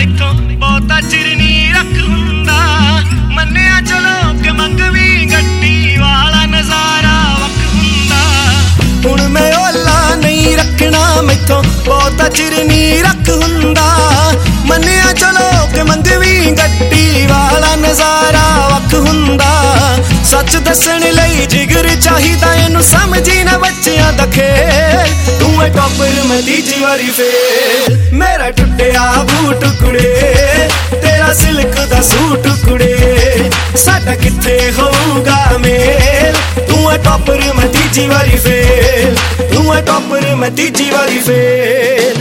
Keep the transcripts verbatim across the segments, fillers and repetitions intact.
मैथों बहुता चिर नी रख हुंदा मन्निया चलो कि मंगवी गड्डी वाला नजारा वख हुंदा हुण मैं ओला नहीं रखना मैथों बहुता चिर नी रख हुंदा मन्निया चलो कि मंगवी गड्डी वाला नजारा वख हुंदा सच दसण लई जिगर चाहिदा इनू समझी ना बच्चियां दा खेल तू है टॉपर मैं तीजी वारी फेल मेरा टुटिया बूट कुड़े तेरा सिल्क दा सूट कुड़े साडा किथे होऊगा मेल तू है टॉपर मैं तीजी वारी फेल तू है टॉपर मैं तीजी वारी फेल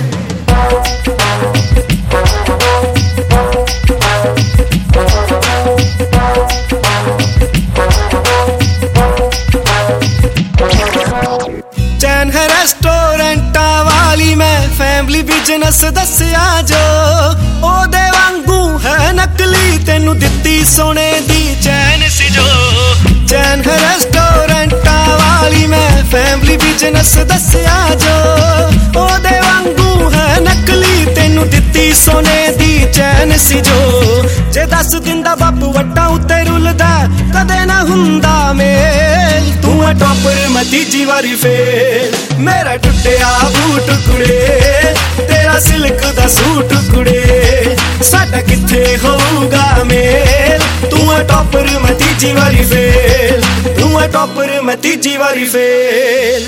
चैन है रेस्टोरेंटा वाली मैं फैमिली बिजनेस दसिया जो ओदे वांगू है नकली तेनू दित्ती सोने दी चैन सी जो चैन है रेस्टोरेंटा वाली मैं फैमिली बिजनेस दसिया जो ओदे वांगू है नकली तेनू दित्ती सोने दी चैन सी जो जे दस दिन दा बापू वट्टा उत्ते रुलदा कदे ना हुंदा मेल तू है टॉपर मैं तीजी वारी फेल मेरा टुटिया बूट कुड़े तेरा सिल्क दा सूट कुड़े साडा किथे होऊगा मेल तू है टॉपर मैं तीजी वारी फेल तू है टॉपर मैं तीजी वारी फेल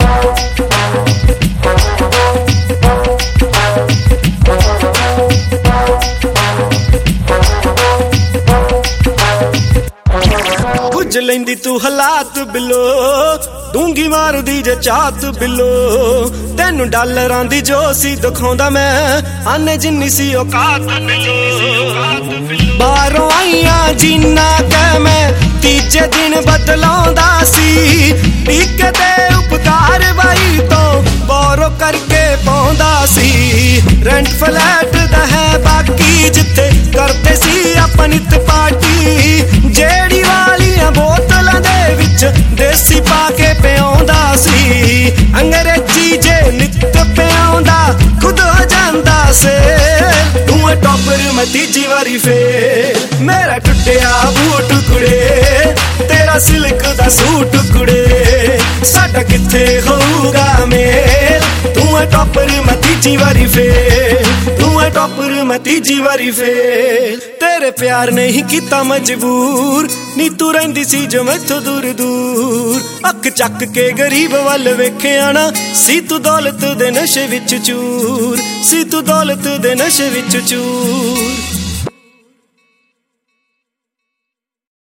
बुझ लेंदी तू हालात बिलो डूंगी मार दी जे चात बिलो तेनू डॉलरां दी जो सी दिखाउंदा मैं आने जिन्नी सी औकात बिलो बाहरों आईयां जीना कह मैं तीजे दिन बदलाउंदा सी पीके दे उपकार बाई तो बोरो करके पाउंदा सी रेंट फ्लैट दा है बाकी जिथे करते सी अपनी पार्टी जेड़ी वालियां बोतलां दे विच देसी पाके पियाउंदा सी अंग्रेजी जे नित पियाउंदा खुद हो जांदा से तू है टॉपर मैं तीजी वारी फेल मेरा टुटिया बूट कुड़े तेरा सिल्क दा सूट कुड़े साडा किथे होऊगा मेल तू है टॉपर मैं तीजी वारी फेल तू है टॉपर मैं तीजी वारी फेल तेरे प्यार ने ही कीता मजबूर नी तू रहिंदी सी जो मैथों दूर दूर अख चक के गरीब वल वेखिया ना सी तू दौलत दे नशे विच चूर सी तू दौलत दे नशे विच चूर